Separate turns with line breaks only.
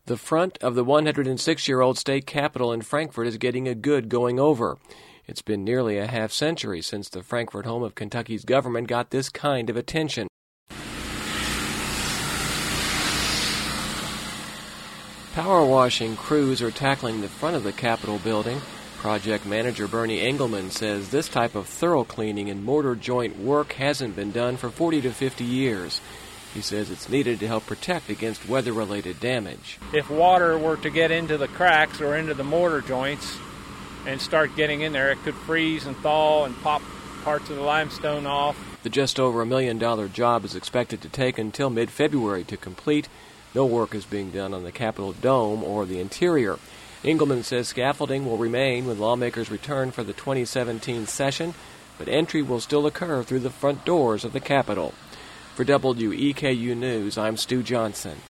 The front of the 106-year-old state capitol in Frankfort is getting a good going over. It's been nearly a half-century since the Frankfort home of Kentucky's government got this kind of attention. Power washing crews are tackling the front of the Capitol building. Project manager Bernie Engelman says this type of thorough cleaning and mortar joint work hasn't been done for 40 to 50 years. He says it's needed to help protect against weather-related damage.
If water were to get into the cracks or into the mortar joints and start getting in there, it could freeze and thaw and pop parts of the limestone off.
The just over $1 million job is expected to take until mid-February to complete. No work is being done on the Capitol dome or the interior. Engelman says scaffolding will remain when lawmakers return for the 2017 session, but entry will still occur through the front doors of the Capitol. For WEKU News, I'm Stu Johnson.